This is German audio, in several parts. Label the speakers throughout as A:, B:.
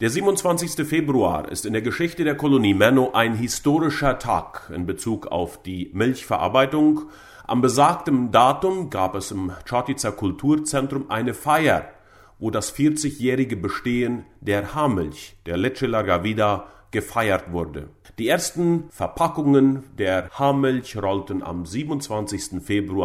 A: Der 27. Februar ist in der Geschichte der Kolonie Menno ein historischer Tag in Bezug auf die Milchverarbeitung. Am besagten Datum gab es im Čatica Kulturzentrum eine Feier, wo das 40-jährige Bestehen der Haarmilch, der Leche Larga Vida, gefeiert wurde. Die ersten Verpackungen der Haarmilch rollten am 27. Februar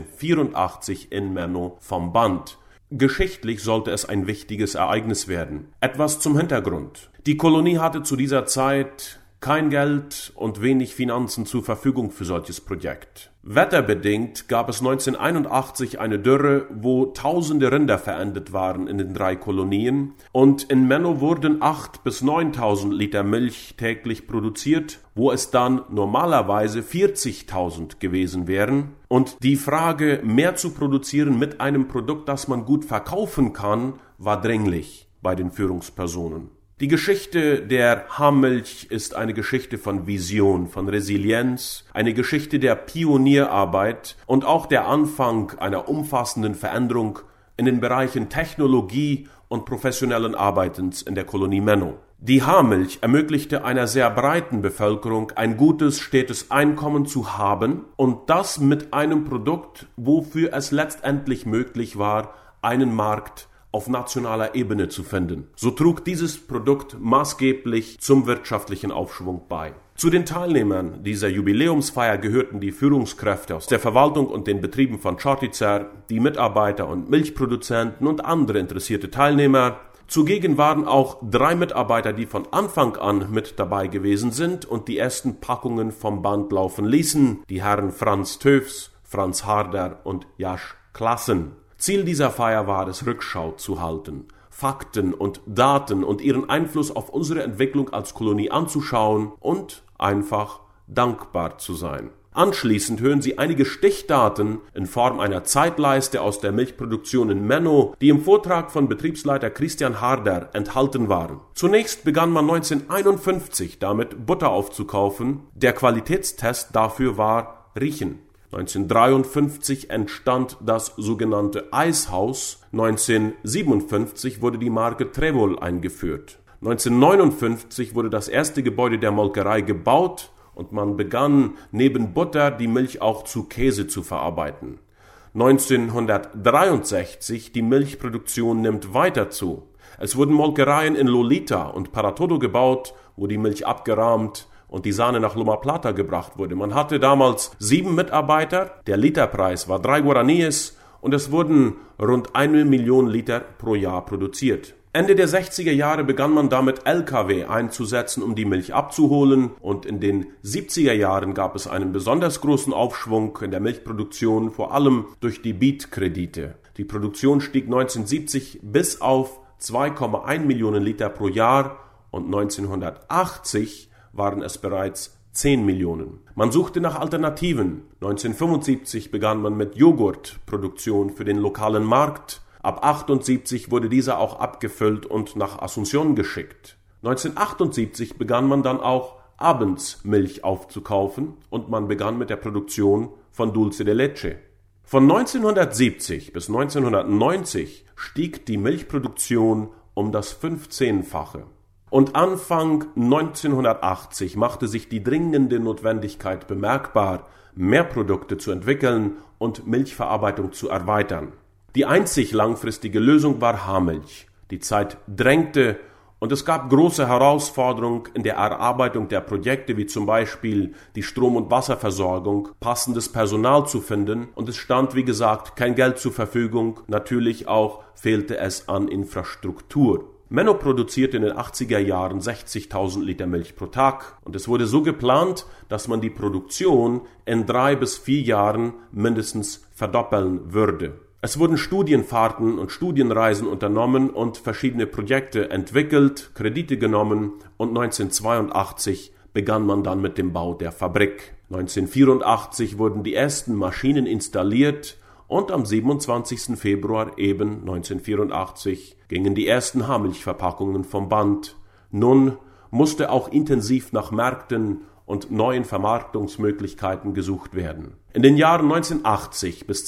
A: 1984 in Menno vom Band. Geschichtlich sollte es ein wichtiges Ereignis werden. Etwas zum Hintergrund. Die Kolonie hatte zu dieser Zeit kein Geld und wenig Finanzen zur Verfügung für solches Projekt. Wetterbedingt gab es 1981 eine Dürre, wo tausende Rinder verendet waren in den 3 Kolonien, und in Menno wurden 8.000 bis 9.000 Liter Milch täglich produziert, wo es dann normalerweise 40.000 gewesen wären. Und die Frage, mehr zu produzieren mit einem Produkt, das man gut verkaufen kann, war dringlich bei den Führungspersonen. Die Geschichte der Haarmilch ist eine Geschichte von Vision, von Resilienz, eine Geschichte der Pionierarbeit und auch der Anfang einer umfassenden Veränderung in den Bereichen Technologie und professionellen Arbeitens in der Kolonie Menno. Die Haarmilch ermöglichte einer sehr breiten Bevölkerung ein gutes, stetes Einkommen zu haben, und das mit einem Produkt, wofür es letztendlich möglich war, einen Markt auf nationaler Ebene zu finden. So trug dieses Produkt maßgeblich zum wirtschaftlichen Aufschwung bei. Zu den Teilnehmern dieser Jubiläumsfeier gehörten die Führungskräfte aus der Verwaltung und den Betrieben von Čatica, die Mitarbeiter und Milchproduzenten und andere interessierte Teilnehmer. Zugegen waren auch 3 Mitarbeiter, die von Anfang an mit dabei gewesen sind und die ersten Packungen vom Band laufen ließen, die Herren Franz Töfs, Franz Harder und Jasch Klassen. Ziel dieser Feier war es, Rückschau zu halten, Fakten und Daten und ihren Einfluss auf unsere Entwicklung als Kolonie anzuschauen und einfach dankbar zu sein. Anschließend hören Sie einige Stichdaten in Form einer Zeitleiste aus der Milchproduktion in Menno, die im Vortrag von Betriebsleiter Christian Harder enthalten waren. Zunächst begann man 1951 damit, Butter aufzukaufen. Der Qualitätstest dafür war Riechen. 1953 entstand das sogenannte Eishaus. 1957 wurde die Marke Trevol eingeführt. 1959 wurde das erste Gebäude der Molkerei gebaut und man begann neben Butter die Milch auch zu Käse zu verarbeiten. 1963 die Milchproduktion nimmt weiter zu. Es wurden Molkereien in Lolita und Paratodo gebaut, wo die Milch abgerahmt und die Sahne nach Loma Plata gebracht wurde. Man hatte damals 7 Mitarbeiter, der Literpreis war 3 Guaraníes und es wurden rund 1 Million Liter pro Jahr produziert. Ende der 60er Jahre begann man damit, LKW einzusetzen, um die Milch abzuholen, und in den 70er Jahren gab es einen besonders großen Aufschwung in der Milchproduktion, vor allem durch die BIT-Kredite. Die Produktion stieg 1970 bis auf 2,1 Millionen Liter pro Jahr und 1980 waren es bereits 10 Millionen. Man suchte nach Alternativen. 1975 begann man mit Joghurtproduktion für den lokalen Markt. Ab 1978 wurde dieser auch abgefüllt und nach Asunción geschickt. 1978 begann man dann auch abends Milch aufzukaufen und man begann mit der Produktion von Dulce de Leche. Von 1970 bis 1990 stieg die Milchproduktion um das 15-fache. Und Anfang 1980 machte sich die dringende Notwendigkeit bemerkbar, mehr Produkte zu entwickeln und Milchverarbeitung zu erweitern. Die einzig langfristige Lösung war Haarmilch. Die Zeit drängte und es gab große Herausforderungen in der Erarbeitung der Projekte, wie zum Beispiel die Strom- und Wasserversorgung, passendes Personal zu finden, und es stand, wie gesagt, kein Geld zur Verfügung. Natürlich auch fehlte es an Infrastruktur. Menno produzierte in den 80er Jahren 60.000 Liter Milch pro Tag und es wurde so geplant, dass man die Produktion in 3 bis 4 Jahren mindestens verdoppeln würde. Es wurden Studienfahrten und Studienreisen unternommen und verschiedene Projekte entwickelt, Kredite genommen, und 1982 begann man dann mit dem Bau der Fabrik. 1984 wurden die ersten Maschinen installiert und am 27. Februar eben 1984 gingen die ersten Haarmilchverpackungen vom Band. Nun musste auch intensiv nach Märkten und neuen Vermarktungsmöglichkeiten gesucht werden. In den Jahren 1980 bis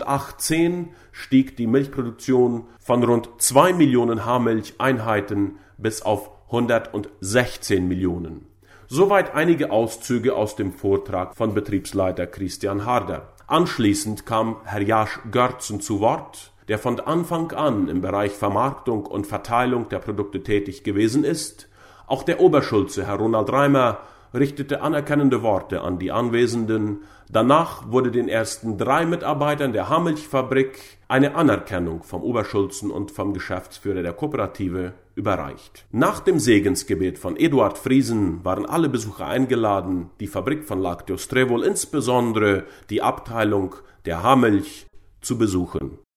A: 2018 stieg die Milchproduktion von rund 2 Millionen Haarmilcheinheiten bis auf 116 Millionen. Soweit einige Auszüge aus dem Vortrag von Betriebsleiter Christian Harder. Anschließend kam Herr Jasch Görtzen zu Wort, der von Anfang an im Bereich Vermarktung und Verteilung der Produkte tätig gewesen ist. Auch der Oberschulze, Herr Ronald Reimer, richtete anerkennende Worte an die Anwesenden. Danach wurde den ersten 3 Mitarbeitern der Haarmilchfabrik eine Anerkennung vom Oberschulzen und vom Geschäftsführer der Kooperative überreicht. Nach dem Segensgebet von Eduard Friesen waren alle Besucher eingeladen, die Fabrik von Lactio Strevol, insbesondere die Abteilung der Haarmilch, zu besuchen.